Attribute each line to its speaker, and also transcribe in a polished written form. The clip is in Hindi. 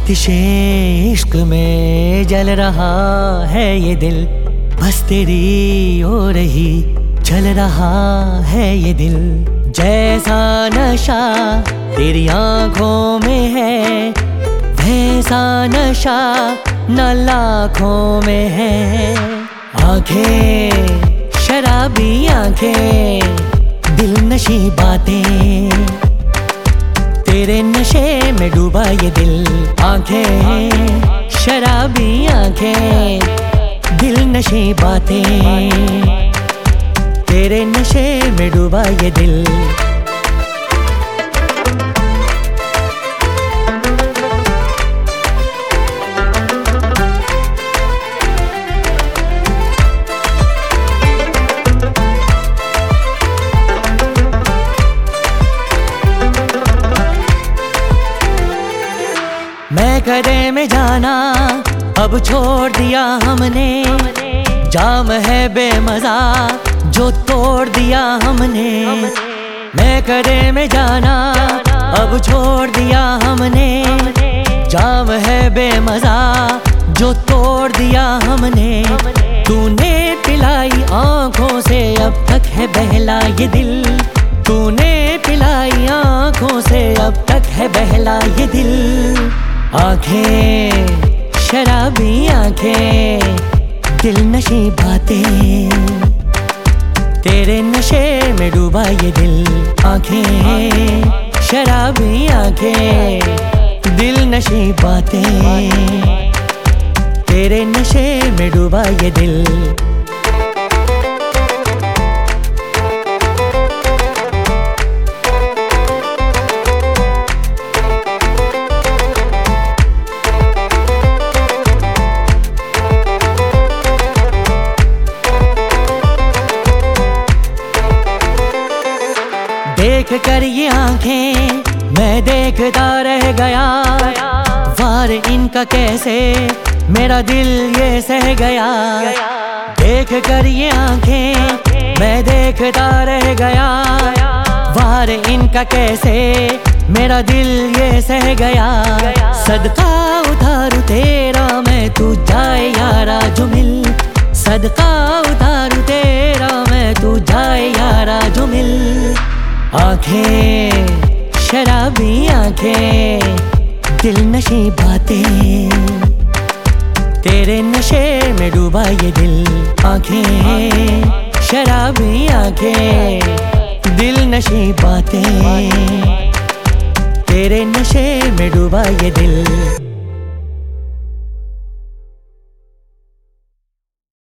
Speaker 1: आतिशे इश्क में जल रहा है ये दिल, बस तेरी ओर ही चल रहा है ये दिल। जैसा नशा तेरी आंखों में है, वैसा नशा न लाखों में है। आंखें शराबी आंखें, दिल नशी बातें, तेरे नशे में डूबा ये दिल। आंखें शराबी आंखें, दिल नशी बातें, तेरे नशे में डूबा ये दिल। मैं कदे में जाना अब छोड़ दिया हमने, जाम है बेमज़ा जो तोड़ दिया हमने। मैं कदे में जाना अब छोड़ दिया हमने, जाम है बेमज़ा जो तोड़ दिया हमने। तूने पिलाई आंखों से अब तक है बहला ये दिल, तूने पिलाई आंखों से अब तक है बहला ये दिल। आंखें शराबी आंखें, दिल नशी बातें, तेरे नशे में डूबा ये दिल। आंखें शराबी आंखें, दिल नशी बातें, तेरे नशे में डूबा ये दिल। देख कर ये आंखें मैं देखता रह गया, वार इनका कैसे मेरा दिल ये सह गया। देख कर ये आंखें मैं देखता रह गया, वार इनका कैसे मेरा दिल ये सह गया। सदका उतारू तेरा मैं तू जाए यारा जो मिल, सदका उतारू तेरा मैं तू जाए यारा जो मिल। आंखें शराबी आंखें, दिल नशी बातें, तेरे नशे में डूबा ये दिल। आंखें शराबी आंखें, दिल नशी बातें, तेरे नशे में डूबा ये दिल।